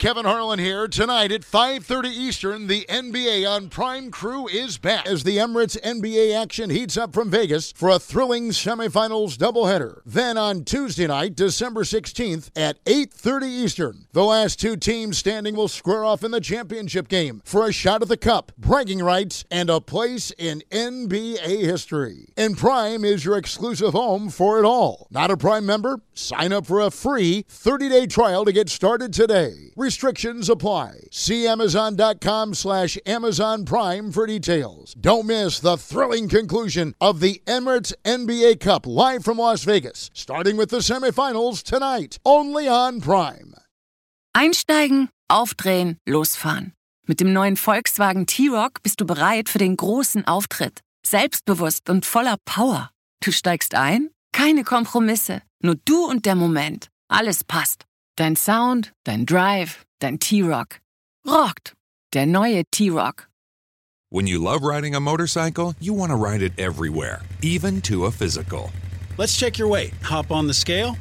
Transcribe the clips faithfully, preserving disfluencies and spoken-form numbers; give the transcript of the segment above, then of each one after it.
Kevin Harlan here. Tonight at five thirty Eastern, the N B A on Prime Crew is back as the Emirates N B A action heats up from Vegas for a thrilling semifinals doubleheader. Then on Tuesday night, December sixteenth at eight thirty Eastern, the last two teams standing will square off in the championship game for a shot at the cup, bragging rights, and a place in N B A history. And Prime is your exclusive home for it all. Not a Prime member? Sign up for a free thirty-day trial to get started today. Restrictions apply. See Amazon.com slash Amazon Prime for details. Don't miss the thrilling conclusion of the Emirates N B A Cup live from Las Vegas, starting with the semifinals tonight, only on Prime. Einsteigen, aufdrehen, losfahren. Mit dem neuen Volkswagen T-Roc bist du bereit für den großen Auftritt. Selbstbewusst und voller Power. Du steigst ein? Keine Kompromisse. Nur du und der Moment. Alles passt. Dein Sound, dein Drive, dein T-Roc. Rockt. Der neue T-Roc. When you love riding a motorcycle, you want to ride it everywhere, even to a physical. Let's check your weight. Hop on the scale.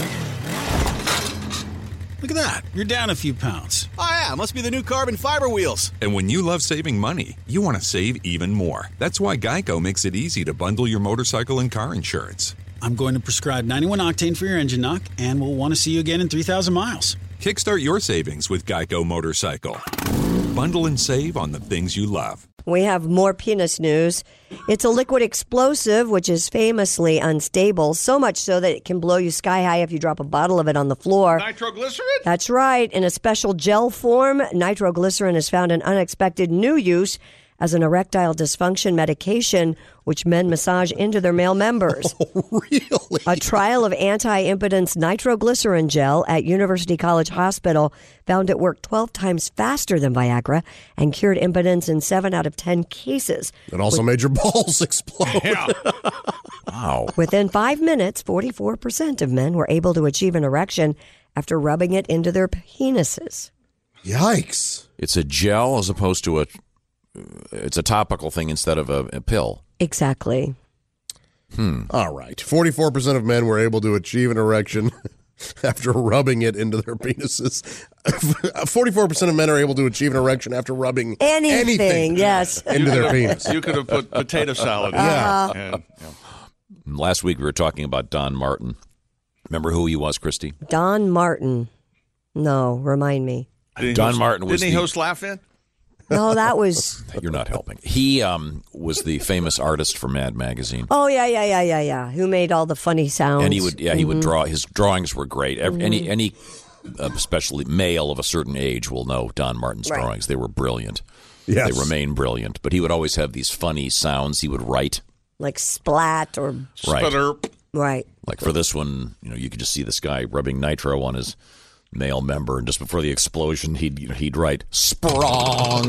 Look at that. You're down a few pounds. Oh, yeah. Must be the new carbon fiber wheels. And when you love saving money, you want to save even more. That's why Geico makes it easy to bundle your motorcycle and car insurance. I'm going to prescribe ninety-one octane for your engine knock, and we'll want to see you again in three thousand miles. Kickstart your savings with Geico Motorcycle. Bundle and save on the things you love. We have more penis news. It's a liquid explosive, which is famously unstable, so much so that it can blow you sky high if you drop a bottle of it on the floor. Nitroglycerin? That's right. In a special gel form, nitroglycerin has found an unexpected new use as an erectile dysfunction medication, which men massage into their male members. Oh, really? A trial of anti-impotence nitroglycerin gel at University College Hospital found it worked twelve times faster than Viagra and cured impotence in seven out of ten cases. It also With- made your balls explode. Yeah. Wow. Within five minutes, forty-four percent of men were able to achieve an erection after rubbing it into their penises. Yikes. It's a gel as opposed to a... It's a topical thing instead of a, a pill. Exactly. Hmm. All right. forty-four percent of men were able to achieve an erection after rubbing it into their penises. forty-four percent of men are able to achieve an erection after rubbing anything, anything yes. into their penis. You could have put potato salad in Uh-huh. there. And, yeah. Last week we were talking about Don Martin. Remember who he was, Christy? Don Martin. No, remind me. Didn't Don host, Martin was Didn't he the- host Laugh In? No, that was... You're not helping. He um, was the famous artist for Mad Magazine. Oh, yeah, yeah, yeah, yeah, yeah. Who made all the funny sounds. And he would, yeah, he mm-hmm. would draw. His drawings were great. Every, Mm-hmm. Any, any, uh, especially male of a certain age will know Don Martin's Right. drawings. They were brilliant. Yes. They remain brilliant. But he would always have these funny sounds he would write. Like splat or... Right. Spudderp. Right. Like for this one, you know, you could just see this guy rubbing nitro on his male member, and just before the explosion, he'd you know, he'd write "sprong,"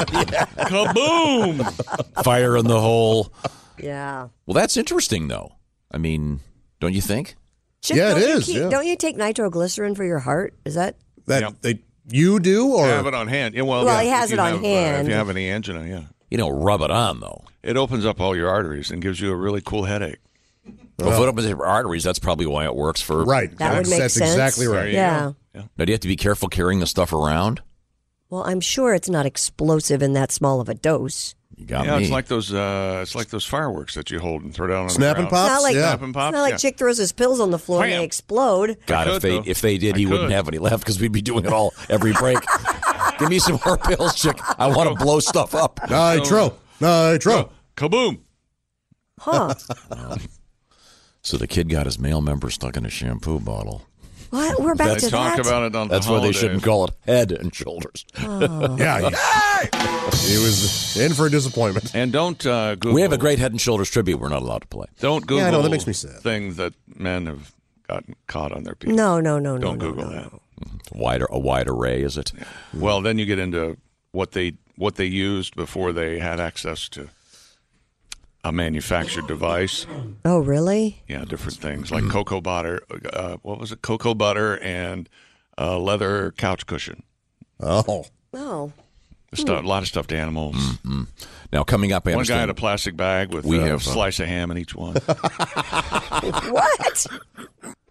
Kaboom! fire in the hole. Yeah. Well, that's interesting, though. I mean, don't you think? Chip, Yeah, it don't you is, keep- yeah. Don't you take nitroglycerin for your heart? Is that... That Yep. they you do or Have it on hand. Yeah, well, Well, yeah, he has if it you on have, uh, hand. if you have any angina, yeah. You don't rub it on, though. It opens up all your arteries and gives you a really cool headache. Well, if it opens your arteries, that's probably why it works for... right? That would that's, make that's sense. exactly There right. you Yeah. go. Now, do you have to be careful carrying the stuff around? Well, I'm sure it's not explosive in that small of a dose. You got Yeah, me. it's like those. Uh, it's like those fireworks that you hold and throw down on Snap the and ground. pops. It's not like, yeah. Snap and pops, it's not like yeah. Chick throws his pills on the floor and Wham. they explode. God, I if could, they though. if they did, I he wouldn't could. have any left because we'd be doing it all every break. Give me some more pills, Chick. I want to blow stuff up. Nitro, nitro. Kaboom! Huh. So the kid got his male member stuck in a shampoo bottle. What? We're back They to talk that? about it on That's the why they holidays. shouldn't call it Head and Shoulders. Yeah, he, he was in for a disappointment. And don't uh, Google. We have a great Head and Shoulders tribute we're not allowed to play. Don't Google. Yeah, I know, that makes me sad. Things that men have gotten caught on their penis. No, no, no, no. Don't no, Google no, that. no. A wide, a wide array, is it? Well, then you get into what they what they used before they had access to a manufactured device. Oh, really? Yeah, different things like cocoa butter. Uh, what was it? Cocoa butter and a leather couch cushion. Oh, Oh. Stuff, a lot of stuffed animals. Mm-hmm. Now, coming up, I One guy understand had a plastic bag with we uh, have, a slice of ham in each one. What?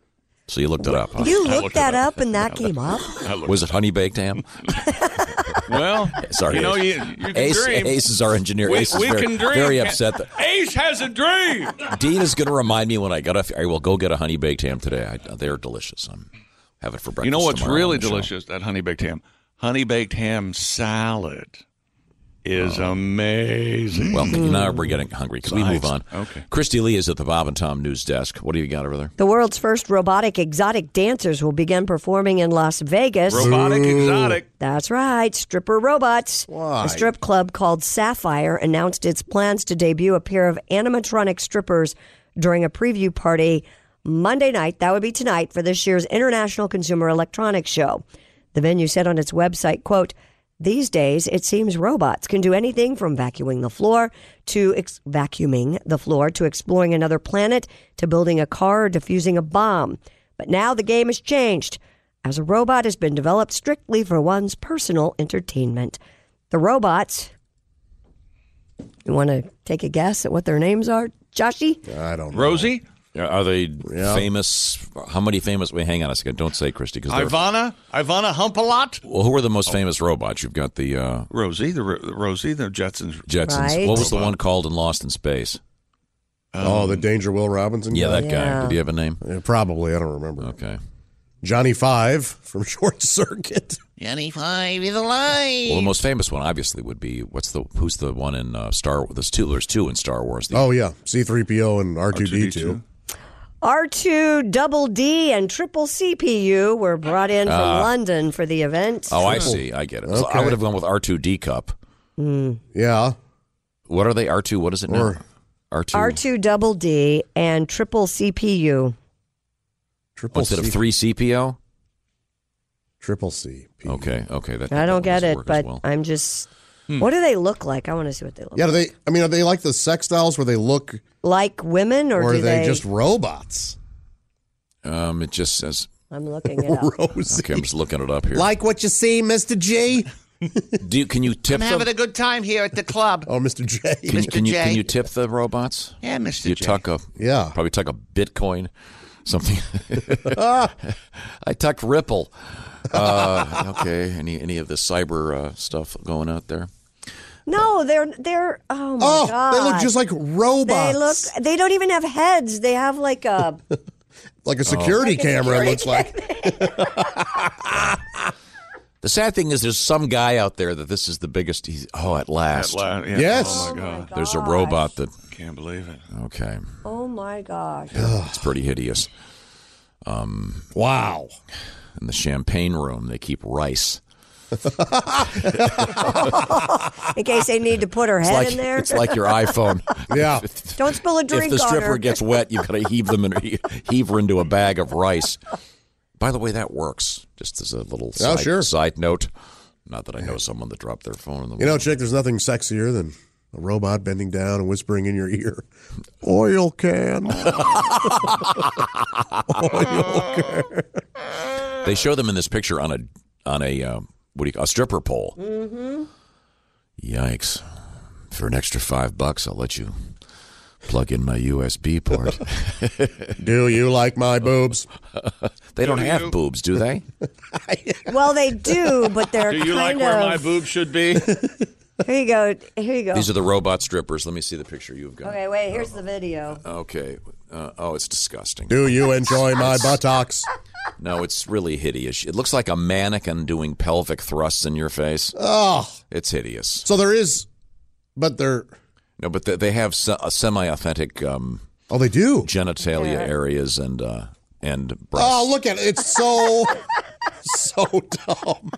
So you looked it up, huh? You I looked looked that it up. up and that came up? Was it honey baked ham? Well, Sorry, you know, Ace. you, you can Ace, dream. Ace is our engineer. We, Ace is we very, can dream. very upset. That Ace has a dream. Dean is going to remind me when I get off. I will go get a honey baked ham today. I, they're delicious. I'm have it for breakfast. You know what's tomorrow really on the show. delicious? That honey baked ham. Honey baked ham salad is Oh. amazing. Well, now we're getting hungry. Can we move on? Okay. Christy Lee is at the Bob and Tom News Desk. What do you got over there? The world's first robotic exotic dancers will begin performing in Las Vegas. Robotic exotic. That's right, stripper robots. Why? A strip club called Sapphire announced its plans to debut a pair of animatronic strippers during a preview party Monday night. That would be tonight for this year's International Consumer Electronics Show. The venue said on its website, quote, "These days, it seems robots can do anything from vacuuming the floor to ex- vacuuming the floor to exploring another planet to building a car or defusing a bomb. But now the game has changed, as a robot has been developed strictly for one's personal entertainment. The robots, you want to take a guess at what their names are, Joshy? I don't know. Rosie? Are they Yeah. famous? How many famous? Wait, hang on a second. Don't say Christy. Because Ivana? Ivana Hump-a-Lot? well, who are the most famous robots? You've got the uh, Rosie, the Ro- Rosie, the Jetsons. Jetsons. Right. What was the one called in Lost in Space? Oh, the Danger Will Robinson Yeah, guy? that Yeah. guy. Did he have a name? Yeah, probably. I don't remember. Okay. Johnny Five from Short Circuit. Johnny Five is alive. Well, the most famous one obviously would be what's the who's the one in uh, Star Wars? There's two. There's two in Star Wars. The, Oh, yeah. C three P O and R two D two. R two Double D and Triple C P U were brought in from London for the event. oh, I see. I get it. So I Okay. would have gone with R two D Cup. Yeah. What are they? R two. What is it now? Or R two. R two Double D and Triple C P U. Triple Instead C. of three C P O. Triple C. P. Okay. Okay. That, I don't that get doesn't it, work as but well. I'm just. What do they look like? I want to see what they look Yeah, do like. they, I mean, are they like the sex dolls where they look, Like women, or, or do are they just robots? Um, it just says. I'm looking it up. Rosie. Okay, I'm just looking it up here. Like what you see, Mister J? Do you, can you tip I'm having them? a good time here at the club. Oh, Mister J. Can, Mister can you J. can you tip the robots? Yeah, Mister You J. tuck a Yeah. probably tuck a Bitcoin, something. I tucked Ripple. Uh, okay, any any of the cyber uh, stuff going out there? No, they're they're. Oh my Oh, god! they look just like robots. They look. They don't even have heads. They have like a. like a security Like a camera, it security looks like. The sad thing is, there's some guy out there that this is the biggest. He's, oh, at last, That la- yeah. Yes. Oh, my God. there's a robot that. Can't believe it. Okay, Oh my gosh! it's pretty hideous. Wow. In the champagne room, they keep rice. In case they need to put her It's head like in there. it's like your iPhone. Yeah. Don't spill a drink If the on stripper her. gets wet, you've got to heave them and heave her into a bag of rice. By the way, that works. Just as a little Oh, side, sure. side note. Not that I know someone that dropped their phone in the You know, Chick, there's nothing sexier than a robot bending down and whispering in your ear, oil can. Oil can. They show them in this picture on a on a uh, what do you call a stripper pole. Mm-hmm. Yikes! For an extra five bucks, I'll let you plug in my U S B port. Do you like my boobs? They don't have boobs, do they? Well, they do, but they're Do you kind like where of. my boobs should be? Here you go. Here you go. These are the robot strippers. Let me see the picture you've got. Okay, wait. Here's the video. Okay. Uh, oh, it's disgusting. Do you enjoy my buttocks? No, it's really hideous. It looks like a mannequin doing pelvic thrusts in your face. Oh. It's hideous. So there is, but they're, No, but they, they have se- a semi-authentic um, oh, they do. genitalia Yeah. areas and uh, and breasts. Oh, look at it. It's so, so dumb.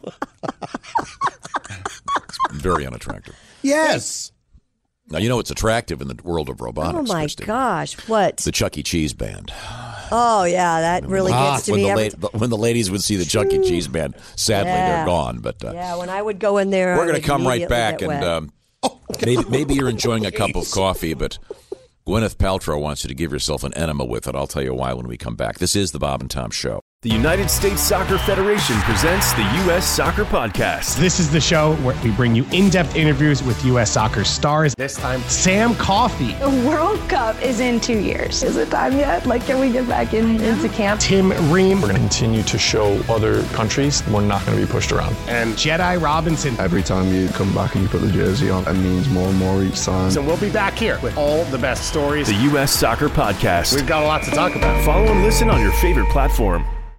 Very unattractive. Yes. Now, you know what's attractive in the world of robotics, Oh my Christy? gosh! What? The Chuck E. Cheese band. Oh yeah, that really Ah, gets to When me. the, every la- when the ladies would see the Chuck E. Cheese band, sadly, Yeah. they're gone. But uh, Yeah, when I would go in there, we're I going would to come right immediately back. get And wet. um, maybe, maybe you're enjoying a cup of coffee, but Gwyneth Paltrow wants you to give yourself an enema with it. I'll tell you why when we come back. This is the Bob and Tom Show. The United States Soccer Federation presents the U S Soccer Podcast. This is the show where we bring you in-depth interviews with U S soccer stars. This time, Sam Coffey. The World Cup is in two years. Is it time yet? Like, can we get back in, into camp? Tim Ream. We're going to continue to show other countries we're not going to be pushed around. And Jedi Robinson. Every time you come back and you put the jersey on, it means more and more each time. So we'll be back here with all the best stories. The U S Soccer Podcast. We've got a lot to talk about. Follow and listen on your favorite platform.